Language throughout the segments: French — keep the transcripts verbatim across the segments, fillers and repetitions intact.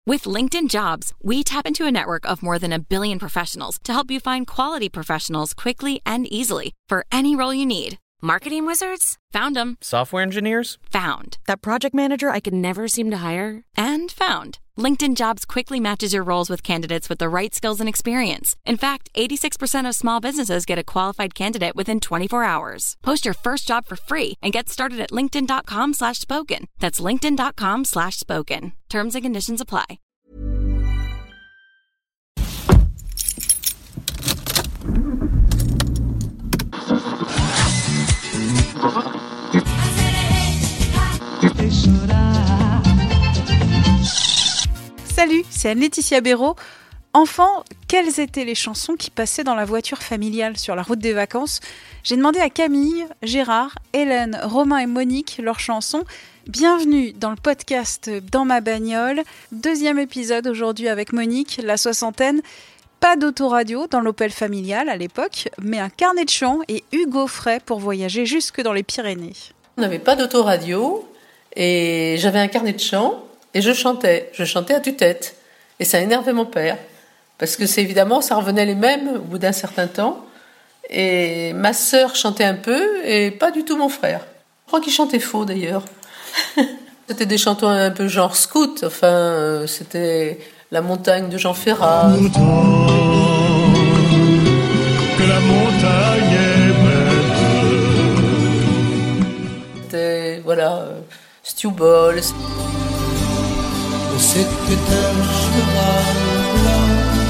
With LinkedIn Jobs, we tap into a network of more than a billion professionals to help you find quality professionals quickly and easily for any role you need. Marketing wizards? Found them. Software engineers? Found. That project manager I could never seem to hire? And found. LinkedIn Jobs quickly matches your roles with candidates with the right skills and experience. In fact, eighty-six percent of small businesses get a qualified candidate within twenty-four hours. Post your first job for free and get started at linkedin.com slash spoken. That's linkedin.com slash spoken. Terms and conditions apply. Salut, c'est Anne-Laetitia Béraud. Enfant, quelles étaient les chansons qui passaient dans la voiture familiale sur la route des vacances ? J'ai demandé à Camille, Gérard, Hélène, Romain et Monique leurs chansons. Bienvenue dans le podcast Dans ma bagnole. Deuxième épisode aujourd'hui avec Monique, la soixantaine. Pas d'autoradio dans l'Opel familial à l'époque, mais un carnet de chant et Hugo Frey pour voyager jusque dans les Pyrénées. On n'avait pas d'autoradio et j'avais un carnet de chant. Et je chantais, je chantais à tue-tête. Et ça énervait mon père. Parce que c'est évidemment, ça revenait les mêmes au bout d'un certain temps. Et ma sœur chantait un peu et pas du tout mon frère. Je crois qu'il chantait faux d'ailleurs. C'était des chanteurs un peu genre scout. Enfin, euh, c'était La montagne de Jean Ferrat. Autant que la montagne est belle. C'était, voilà, euh, Stu Ball. C'était un cheval blanc.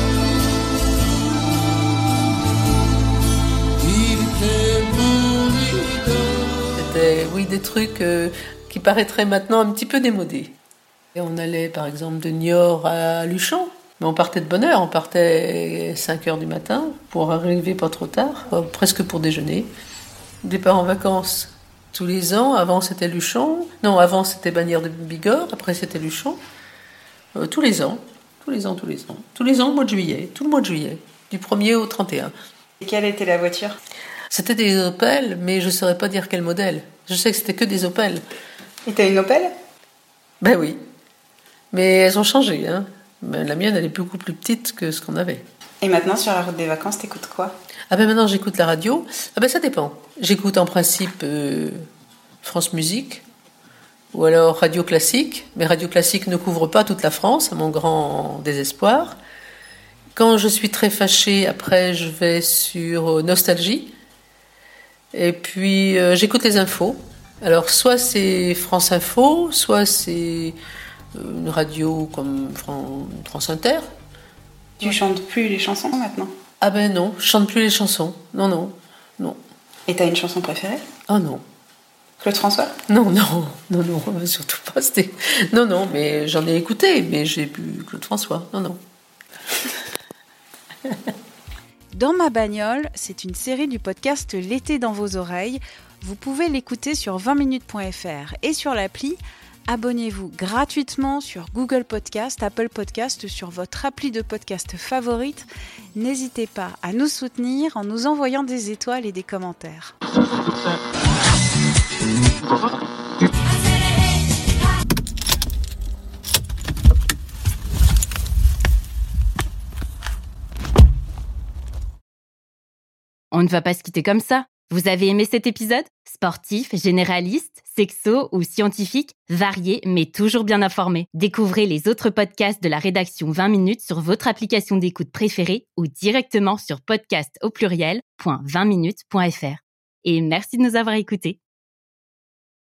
Il était mon idole. C'était, oui, des trucs euh, qui paraîtraient maintenant un petit peu démodés. Et on allait, par exemple, de Niort à Luchon. Mais on partait de bonne heure, on partait cinq heures du matin pour arriver pas trop tard, euh, presque pour déjeuner. Départ en vacances tous les ans. Avant, c'était Luchon. Non, avant, c'était Bagnères de Bigorre. Après, c'était Luchon. Euh, tous les ans, tous les ans, tous les ans. Tous les ans, au mois de juillet, tout le mois de juillet, du premier au trente et un. Et quelle était la voiture ? C'était des Opel, mais je ne saurais pas dire quel modèle. Je sais que c'était que des Opel. Et t'as une Opel ? Ben oui, mais elles ont changé. Hein. Ben, la mienne, elle est beaucoup plus petite que ce qu'on avait. Et maintenant, sur la route des vacances, t'écoutes quoi ? Ah ben maintenant, j'écoute la radio. Ah ben ça dépend. J'écoute en principe euh, France Musique. Ou alors Radio Classique, mais Radio Classique ne couvre pas toute la France, à mon grand désespoir. Quand je suis très fâchée, après je vais sur Nostalgie. Et puis euh, j'écoute les infos. Alors soit c'est France Info, soit c'est une radio comme France Inter. Tu chantes plus les chansons maintenant ? Ah ben non, je chante plus les chansons. Non, non, non. Et t'as une chanson préférée ? Ah non. Claude François ? Non, non, non, non, surtout pas. C'était... Non, non, mais j'en ai écouté, mais j'ai plus Claude François. Non, non. Dans ma bagnole, c'est une série du podcast L'été dans vos oreilles. Vous pouvez l'écouter sur vingt minutes point f r et sur l'appli. Abonnez-vous gratuitement sur Google Podcast, Apple Podcast, sur votre appli de podcast favorite. N'hésitez pas à nous soutenir en nous envoyant des étoiles et des commentaires. On ne va pas se quitter comme ça. Vous avez aimé cet épisode ? Sportif, généraliste, sexo ou scientifique, varié mais toujours bien informé. Découvrez les autres podcasts de la rédaction vingt minutes sur votre application d'écoute préférée ou directement sur podcast au pluriel point vingt minutes point f r. Et merci de nous avoir écoutés.